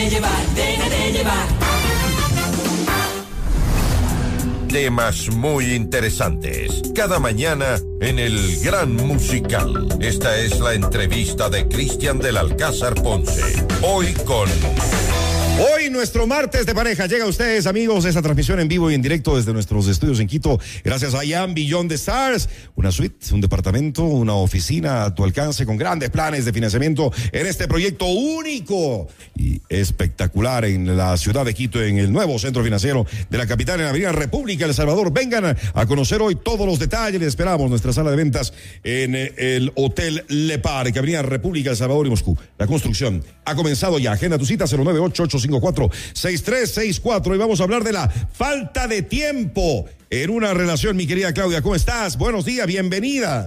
déjate llevar. Temas muy interesantes. Cada mañana en el Gran Musical. Esta es la entrevista de Cristian del Alcázar Ponce. Hoy nuestro martes de pareja llega a ustedes, amigos, esta transmisión en vivo y en directo desde nuestros estudios en Quito, gracias a Am Beyond the Stars, una suite, un departamento, una oficina a tu alcance con grandes planes de financiamiento en este proyecto único y espectacular en la ciudad de Quito, en el nuevo centro financiero de la capital, en la Avenida República, El Salvador. Vengan a conocer hoy todos los detalles. Les esperamos nuestra sala de ventas en el Hotel Le Parc, Avenida República, El Salvador y Moscú. La construcción ha comenzado ya. Agenda tu cita 098-854-6364 y vamos a hablar de la falta de tiempo en una relación. Mi querida Claudia, ¿cómo estás? Buenos días, bienvenida.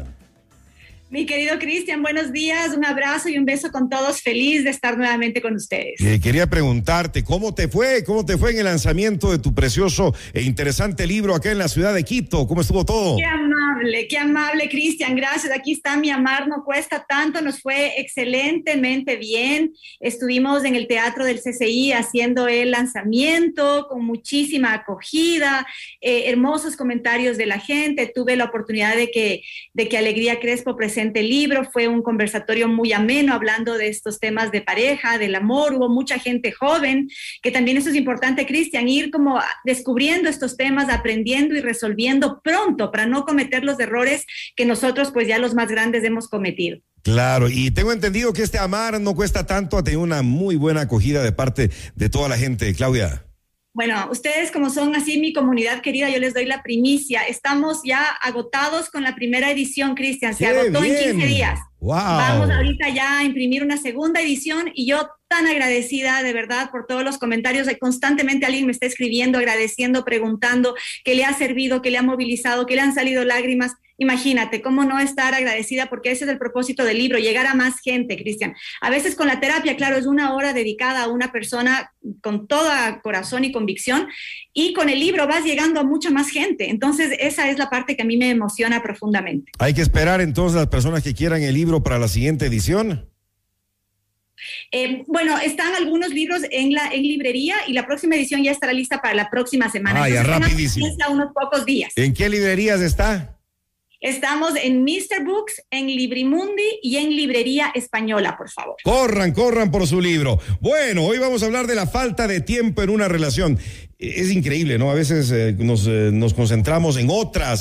Mi querido Cristian, buenos días, un abrazo y un beso con todos, feliz de estar nuevamente con ustedes. Quería preguntarte, ¿cómo te fue en el lanzamiento de tu precioso e interesante libro acá en la ciudad de Quito? ¿Cómo estuvo todo? Qué amable, Cristian, gracias. Aquí está Mi Amar No Cuesta Tanto, nos fue excelentemente bien. Estuvimos en el Teatro del CCI haciendo el lanzamiento con muchísima acogida, hermosos comentarios de la gente. Tuve la oportunidad de que Alegría Crespo presente el libro, fue un conversatorio muy ameno hablando de estos temas de pareja, del amor. Hubo mucha gente joven, que también eso es importante, Cristian, ir como descubriendo estos temas, aprendiendo y resolviendo pronto para no cometer los errores que nosotros pues ya los más grandes hemos cometido. Claro, y tengo entendido que este Amar No Cuesta Tanto ha tenido una muy buena acogida de parte de toda la gente, Claudia. Bueno, ustedes como son así mi comunidad querida, yo les doy la primicia. Estamos ya agotados con la primera edición, Cristian. Se agotó en 15 días. Wow. Vamos ahorita ya a imprimir una segunda edición y yo tan agradecida de verdad por todos los comentarios. Constantemente alguien me está escribiendo, agradeciendo, preguntando qué le ha servido, qué le ha movilizado, qué le han salido lágrimas. Imagínate, cómo no estar agradecida, porque ese es el propósito del libro, llegar a más gente, Cristian. A veces con la terapia, claro, es una hora dedicada a una persona con todo corazón y convicción, y con el libro vas llegando a mucha más gente. Entonces, esa es la parte que a mí me emociona profundamente. Hay que esperar entonces a las personas que quieran el libro para la siguiente edición. Bueno, están algunos libros en librería y la próxima edición ya estará lista para la próxima semana. Ya rapidísimo. Unos pocos días. ¿En qué librerías está? Estamos en Mr. Books, en Librimundi y en Librería Española, por favor. Corran por su libro. Bueno, hoy vamos a hablar de la falta de tiempo en una relación. Es increíble, ¿no? A veces nos concentramos en otras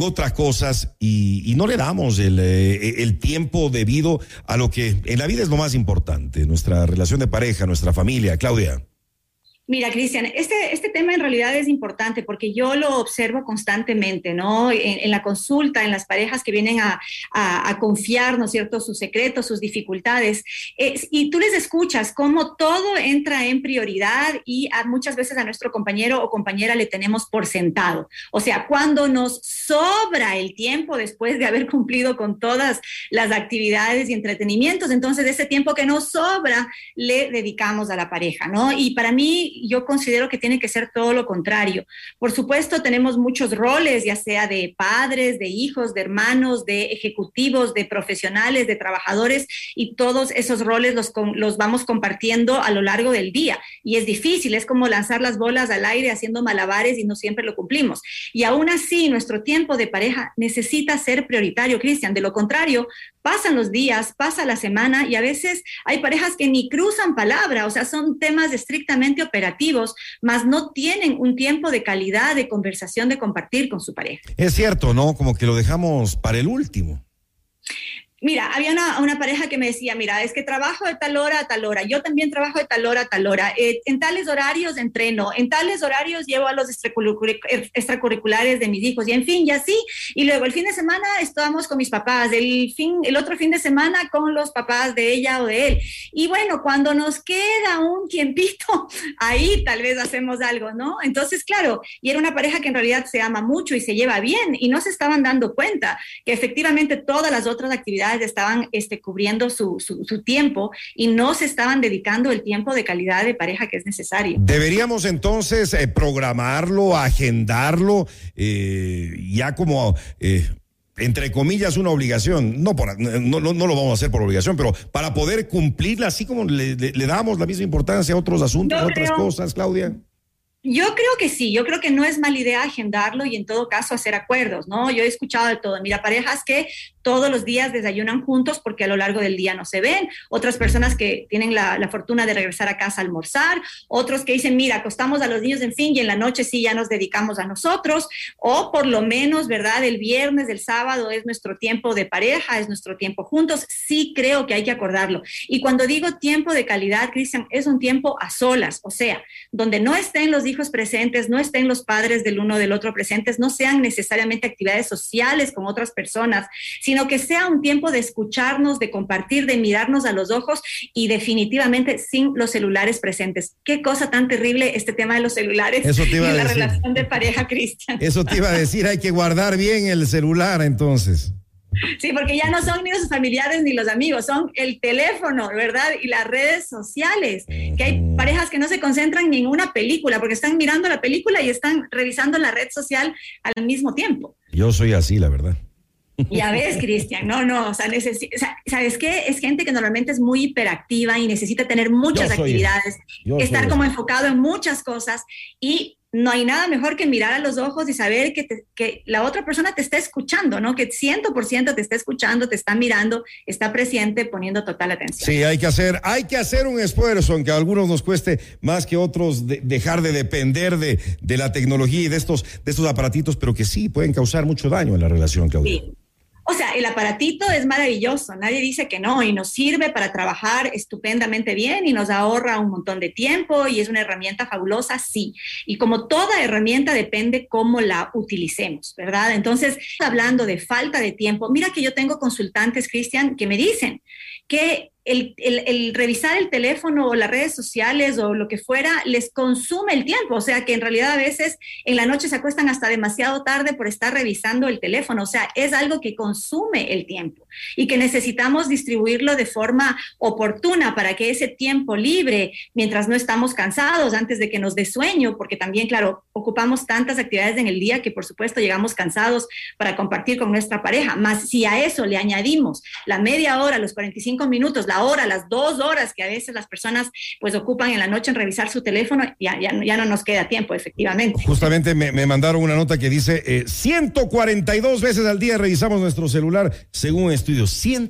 cosas y no le damos el tiempo debido a lo que en la vida es lo más importante, nuestra relación de pareja, nuestra familia. Claudia. Mira, Cristian, este tema en realidad es importante porque yo lo observo constantemente, ¿no? En la consulta, en las parejas que vienen a confiar, ¿no es cierto?, sus secretos, sus dificultades. Y tú les escuchas cómo todo entra en prioridad y muchas veces a nuestro compañero o compañera le tenemos por sentado. O sea, cuando nos sobra el tiempo después de haber cumplido con todas las actividades y entretenimientos, entonces ese tiempo que nos sobra le dedicamos a la pareja, ¿no? Y para mí, yo considero que tiene que ser todo lo contrario. Por supuesto, tenemos muchos roles, ya sea de padres, de hijos, de hermanos, de ejecutivos, de profesionales, de trabajadores, y todos esos roles los vamos compartiendo a lo largo del día. Y es difícil, es como lanzar las bolas al aire haciendo malabares y no siempre lo cumplimos. Y aún así, nuestro tiempo de pareja necesita ser prioritario, Cristian. De lo contrario, pasan los días, pasa la semana y a veces hay parejas que ni cruzan palabra, o sea, son temas estrictamente operativos, mas no tienen un tiempo de calidad, de conversación, de compartir con su pareja. Es cierto, ¿no? Como que lo dejamos para el último. Mira, había una pareja que me decía, mira, es que trabajo de tal hora a tal hora, yo también trabajo de tal hora a tal hora, en tales horarios entreno, en tales horarios llevo a los extracurriculares de mis hijos, y en fin, y así, y luego el fin de semana estábamos con mis papás, el otro fin de semana con los papás de ella o de él, y bueno, cuando nos queda un tiempito, ahí tal vez hacemos algo, ¿no? Entonces, claro, y era una pareja que en realidad se ama mucho y se lleva bien, y no se estaban dando cuenta que efectivamente todas las otras actividades estaban cubriendo su tiempo y no se estaban dedicando el tiempo de calidad de pareja que es necesario. Deberíamos entonces programarlo, agendarlo, ya como entre comillas, una obligación, no lo vamos a hacer por obligación, pero para poder cumplirla, así como le damos la misma importancia a otros asuntos, a otras cosas, Claudia? Yo creo que sí, yo creo que no es mala idea agendarlo y en todo caso hacer acuerdos, ¿no? Yo he escuchado de todo. Mira, parejas que todos los días desayunan juntos porque a lo largo del día no se ven, otras personas que tienen la fortuna de regresar a casa a almorzar, otros que dicen, mira, acostamos a los niños en fin y en la noche sí ya nos dedicamos a nosotros, o por lo menos, ¿verdad? El viernes, el sábado es nuestro tiempo de pareja, es nuestro tiempo juntos. Sí creo que hay que acordarlo. Y cuando digo tiempo de calidad, Cristian, es un tiempo a solas, o sea, donde no estén los hijos presentes, no estén los padres del uno del otro presentes, no sean necesariamente actividades sociales con otras personas, sino que sea un tiempo de escucharnos, de compartir, de mirarnos a los ojos y definitivamente sin los celulares presentes. Qué cosa tan terrible este tema de los celulares y la relación de pareja, Cristian. Eso te iba a decir, hay que guardar bien el celular entonces. Sí, porque ya no son ni los familiares ni los amigos, son el teléfono, ¿verdad? Y las redes sociales, que hay parejas que no se concentran ni en una película, porque están mirando la película y están revisando la red social al mismo tiempo. Yo soy así, la verdad. Ya ves, Cristian, no, o sea, ¿sabes qué? Es gente que normalmente es muy hiperactiva y necesita tener muchas actividades, estar como enfocado en muchas cosas y no hay nada mejor que mirar a los ojos y saber que la otra persona te está escuchando, ¿no? Que 100% te está escuchando, te está mirando, está presente, poniendo total atención. Sí, hay que hacer un esfuerzo, aunque a algunos nos cueste más que otros dejar de depender de la tecnología y de estos aparatitos, pero que sí pueden causar mucho daño en la relación, Claudia. Sí. O sea, el aparatito es maravilloso, nadie dice que no, y nos sirve para trabajar estupendamente bien y nos ahorra un montón de tiempo y es una herramienta fabulosa, sí. Y como toda herramienta depende cómo la utilicemos, ¿verdad? Entonces, hablando de falta de tiempo, mira que yo tengo consultantes, Cristian, que me dicen que el revisar el teléfono o las redes sociales o lo que fuera les consume el tiempo, o sea que en realidad a veces en la noche se acuestan hasta demasiado tarde por estar revisando el teléfono, o sea, es algo que consume el tiempo y que necesitamos distribuirlo de forma oportuna para que ese tiempo libre, mientras no estamos cansados, antes de que nos dé sueño, porque también, claro, ocupamos tantas actividades en el día que por supuesto llegamos cansados para compartir con nuestra pareja, más si a eso le añadimos la media hora, los 45 minutos, la hora, las 2 horas que a veces las personas pues ocupan en la noche en revisar su teléfono, ya no nos queda tiempo, efectivamente. Justamente me mandaron una nota que dice 142 veces al día revisamos nuestro celular, según un estudio,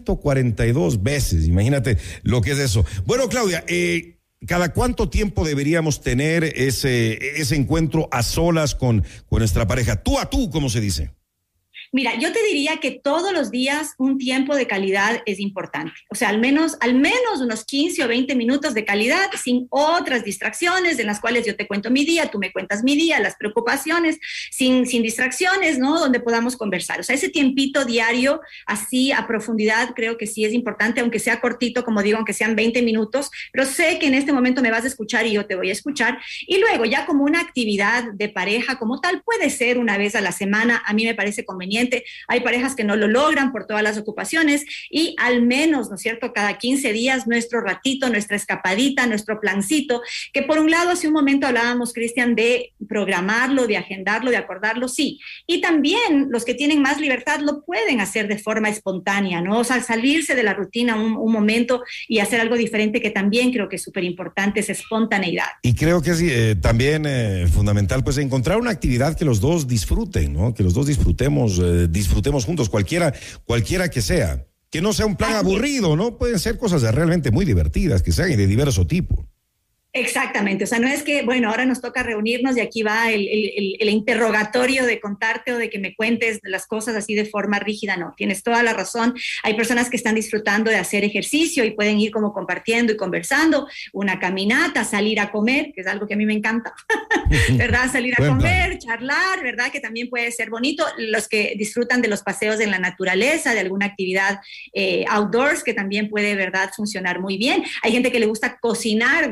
142 veces, imagínate lo que es eso. Bueno, Claudia, ¿cada cuánto tiempo deberíamos tener ese encuentro a solas con nuestra pareja? Tú a tú, ¿cómo se dice? Mira, yo te diría que todos los días un tiempo de calidad es importante. O sea, al menos unos 15 o 20 minutos de calidad sin otras distracciones en las cuales yo te cuento mi día, tú me cuentas mi día, las preocupaciones, sin distracciones, ¿no? Donde podamos conversar. O sea, ese tiempito diario, así a profundidad, creo que sí es importante, aunque sea cortito, como digo, aunque sean 20 minutos, pero sé que en este momento me vas a escuchar y yo te voy a escuchar. Y luego ya como una actividad de pareja como tal, puede ser una vez a la semana, a mí me parece conveniente. Hay parejas que no lo logran por todas las ocupaciones y al menos, ¿no es cierto?, cada 15 días nuestro ratito, nuestra escapadita, nuestro plancito, que por un lado hace un momento hablábamos, Cristian, de programarlo, de agendarlo, de acordarlo, sí. Y también los que tienen más libertad lo pueden hacer de forma espontánea, ¿no? O sea, salirse de la rutina un momento y hacer algo diferente, que también creo que es súper importante, es espontaneidad. Y creo que es también fundamental, pues, encontrar una actividad que los dos disfruten, ¿no? Que los dos disfrutemos juntos, cualquiera que sea. Que no sea un plan aburrido, ¿no? Pueden ser cosas realmente muy divertidas, que sean de diverso tipo. Exactamente, o sea, no es que, bueno, ahora nos toca reunirnos y aquí va el interrogatorio de contarte o de que me cuentes las cosas así de forma rígida, no, tienes toda la razón. Hay personas que están disfrutando de hacer ejercicio y pueden ir como compartiendo y conversando, una caminata, salir a comer, que es algo que a mí me encanta, ¿verdad? Salir a comer, charlar, ¿verdad? Que también puede ser bonito. Los que disfrutan de los paseos en la naturaleza, de alguna actividad outdoors, que también puede, ¿verdad?, funcionar muy bien. Hay gente que le gusta cocinar, ¿verdad?, en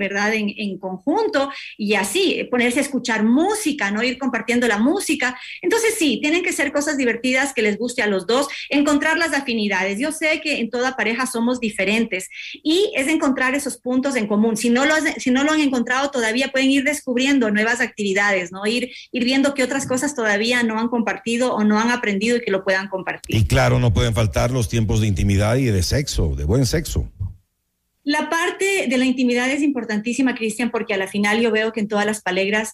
en conjunto y así ponerse a escuchar música, ¿no? Ir compartiendo la música. Entonces sí, tienen que ser cosas divertidas que les guste a los dos, encontrar las afinidades. Yo sé que en toda pareja somos diferentes y es encontrar esos puntos en común. Si no lo han encontrado todavía, pueden ir descubriendo nuevas actividades, ¿no? Ir viendo qué otras cosas todavía no han compartido o no han aprendido y que lo puedan compartir. Y claro, no pueden faltar los tiempos de intimidad y de sexo, de buen sexo. La parte de la intimidad es importantísima, Cristian, porque a la final yo veo que en todas las parejas,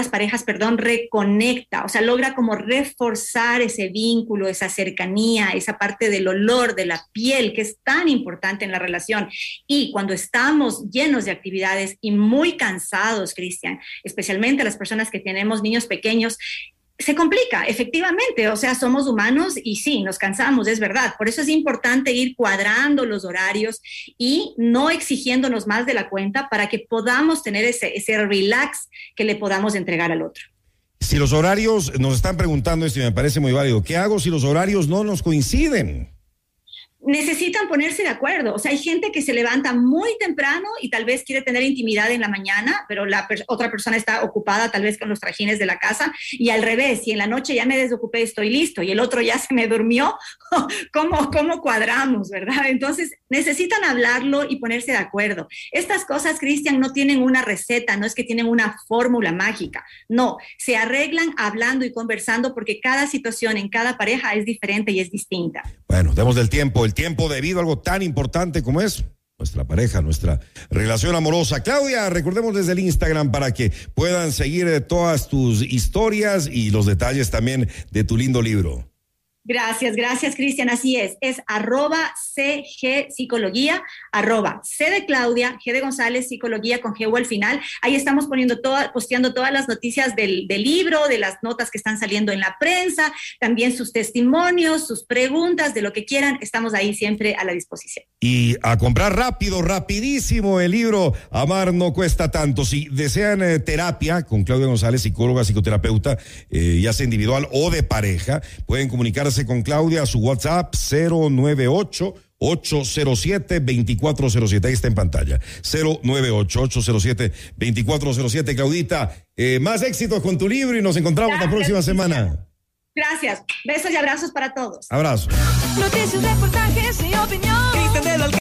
reconecta, o sea, logra como reforzar ese vínculo, esa cercanía, esa parte del olor de la piel que es tan importante en la relación. Y cuando estamos llenos de actividades y muy cansados, Cristian, especialmente las personas que tenemos niños pequeños, se complica, efectivamente, o sea, somos humanos y sí, nos cansamos, es verdad. Por eso es importante ir cuadrando los horarios y no exigiéndonos más de la cuenta para que podamos tener ese relax que le podamos entregar al otro. Si los horarios, nos están preguntando esto y me parece muy válido, ¿qué hago si los horarios no nos coinciden? Necesitan ponerse de acuerdo. O sea, hay gente que se levanta muy temprano y tal vez quiere tener intimidad en la mañana, pero la otra persona está ocupada tal vez con los trajines de la casa, y al revés, si en la noche ya me desocupé, estoy listo, y el otro ya se me durmió, ¿cómo cuadramos, verdad? Entonces, necesitan hablarlo y ponerse de acuerdo. Estas cosas, Cristian, no tienen una receta, no es que tienen una fórmula mágica, no, se arreglan hablando y conversando porque cada situación en cada pareja es diferente y es distinta. Bueno, demos del tiempo, el tiempo debido a algo tan importante como es nuestra pareja, nuestra relación amorosa. Claudia, recordemos desde el Instagram para que puedan seguir todas tus historias y los detalles también de tu lindo libro. Gracias, Cristian, así es @CG Psicología, @C de Claudia, G de González, Psicología con G al final. Ahí estamos posteando todas las noticias del libro, de las notas que están saliendo en la prensa, también sus testimonios, sus preguntas, de lo que quieran, estamos ahí siempre a la disposición. Y a comprar rapidísimo el libro Amar no cuesta tanto. Si desean terapia con Claudia González, psicóloga, psicoterapeuta, ya sea individual o de pareja, pueden comunicarse con Claudia a su WhatsApp 098-807-2407. Ahí está en pantalla. 098-807-2407. Claudita, más éxitos con tu libro y nos encontramos la próxima semana. Gracias. Besos y abrazos para todos. Abrazos. Noticias, reportajes y opinión.